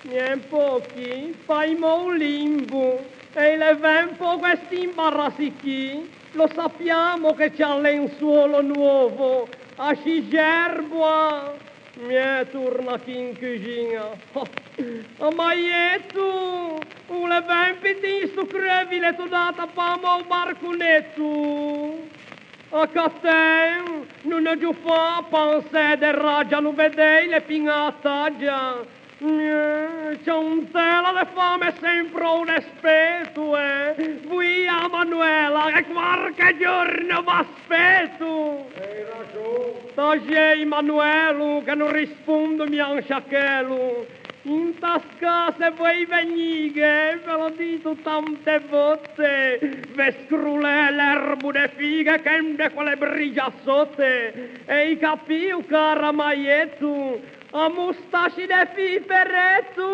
Niente pochi, fai un limbo e le vempo questi imbarazzi qui. Lo sappiamo che c'è un lenzuolo nuovo, a Scigerboa. Torna qui in cucina. Oh, ma tu, le vempiti sto crevile tu data pamo barcunetto. A Caten, non è giù fa, pensare del ragia, non vedei le pinataggia. C'è un tela le fame sempre un aspetto, Via Manuela, che qualche giorno m'aspetto. Hai ragione. Tagei Manuelo, che non rispondo mi anxiachelo. In tasca se vuoi venire, ve l'ho detto tante volte, ve scrule l'erbo de fighe che inde quelle brigiassotte, e i capiu cara maietto, a mustasci de fiferetto.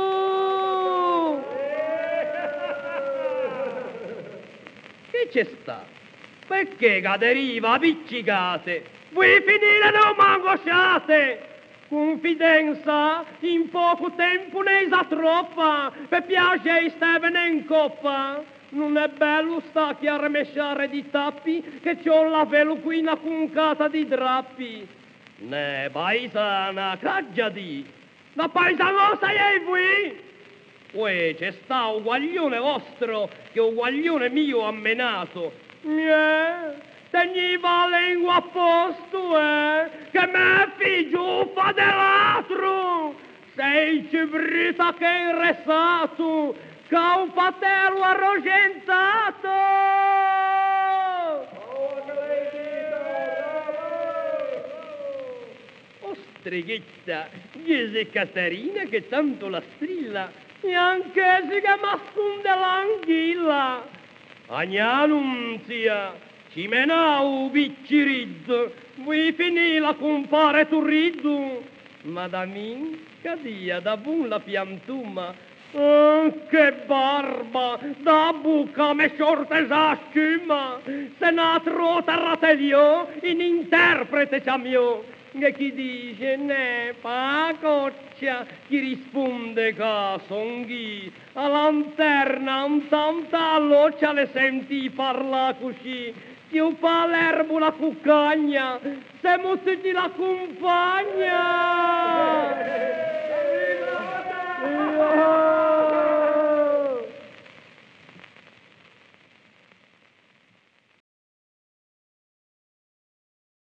Che c'è sta? Perché caderiva appiccicate? Vuoi finire non m'angosciate? Confidenza, in poco tempo ne sa troppa, per piacere stevene in coppa. Non è bello sta a rimesciare di tappi, che c'ho la velo qui una cuncata di drappi. Ne paesana, caggia di, la paesanosa è qui? Uè, c'è sta un guaglione vostro, che un guaglione mio ha menato. Teniva la lingua a posto, che me figlio fa dell'altro. Sei cibrita che hai restato, che un fratello arrogentato. Oh, streghetta, Gesù Caterina che tanto la strilla, e anche si che m'asconde l'anghilla. Agnanunzia, ci menau biccirizzo, vuoi finire compare turrizzo? Ma da min, cadia da bun la piantuma, che barba, da buca me sorte sa schiuma, se n'a trota ratelio, in interprete c'amio. E chi dice ne fa coccia, chi risponde che son ghi, a lanterna un tanta loccia le senti parla così, chi fa l'erbo la cuccagna, siamo tutti la compagna.